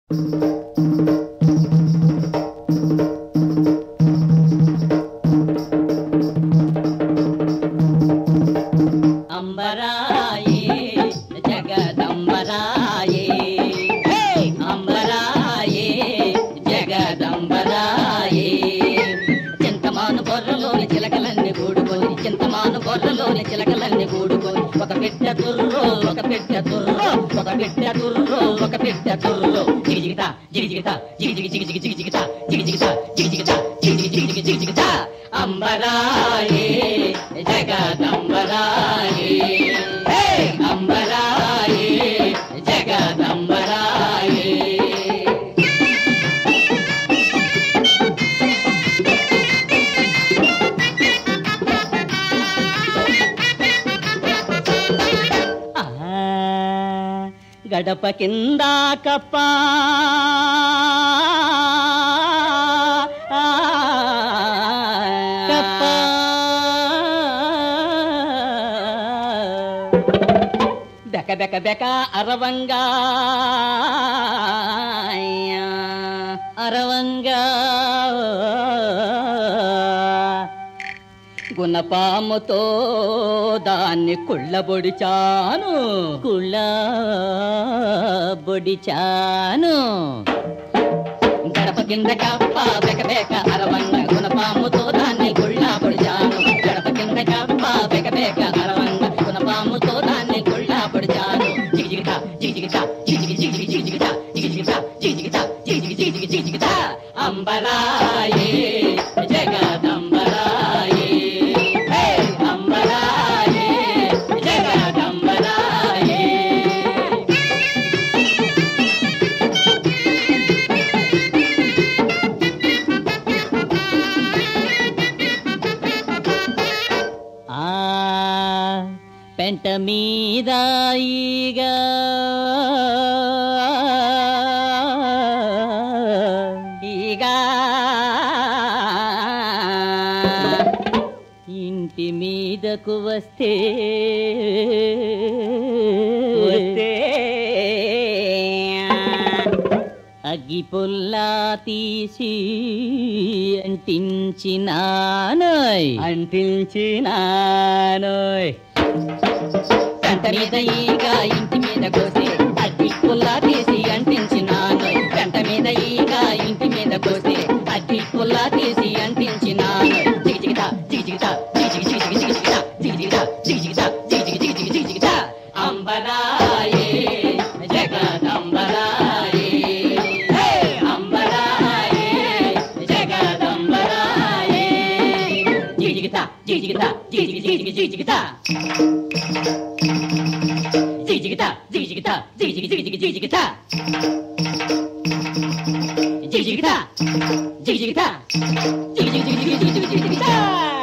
అంబరాయే జగదంబరాయే, అంబరాయే జగదంబరాయే. చింతమాను బొర్రలోని చిలకలన్నీ కూడుకొని, చింతమాను బొర్రలోని చిలకలన్నీ కూడుకొని, ఒక పెట్టె తుర్రో ఒక పెట్టె తుర్రో, ఒక పెట్టె తుర్రో ఒక పెట్టె తుర్రో. జిగిజిగిత జిగిజిగిత జిగిజిగి జిగిజిగి జిగిజిగిత జిగిజిగిత జిగిజిగిత జిగిజిగి జిగిజిగి జిగిజిగిత. అంబరాయే జగదంబరాయే, అంబరాయే జగదంబరాయే. గడప కింద కప్ప కప్ప, బెక బెక బెక అరవంగా అరవంగా, గుణపాముతో దాన్ని కుళ్ళబొడిచాను కుళ్ళబొడిచాను. గడప కింద కప్ప బెక బెక అరవంగ, గుణపాముతో దాన్ని కుళ్ళబొడిచాను. గడప కింద కప్ప బెక బెక అరవంగ, గుణపాముతో దాన్ని కుళ్ళబొడిచాను. జిగిజిగిత జిగిజిగిత జిగిజిగి జిగిజిగి జిగిజిగిత జిగిజిగిత జిగిజిగిత జిగిజిగి జిగిజిగి జిగిజిగిత. అంబరాయే జగదంబరాయే, అంబరాయే జగదంబరాయే. పెంట మీద ఈగ ఈగ, ఇంటి మీదకు వస్తే అగ్గి పుల్లా తీసి అంటించినానోయ్ అంటించినానోయ్. పెంట మీద ఈగ ఇంటి మీద కోసి అగ్గి పుల్లా తీసి అంటించినానోయ్. పెంట మీద ఈగ ఇంటి మీద కోసి అగ్గి పుల్లా తీసి అంటించినానోయ్. జిగిజిగిత జిగిజిగిత జిగిజిగి జిగిజిగి జిగిజిగిత జిగిజిగిత జిగిజిగిత జిగిజిగి జిగిజిగి జిగిజిగిత. అంబరాయే జగదంబరాయే, అంబరాయే జగదంబరాయే. జిగిజిగిత జిగిజిగిత జిగిజిగి జిగిజిగి జిగిజిగిత జిగిజిగిత జిగిజిగిత జిగిజిగి జిగిజిగి జిగిజిగిత జిగిజిగిత జిగిజిగిత జిగిజిగి జిగిజిగి జిగిజిగి జిగిజిగిత.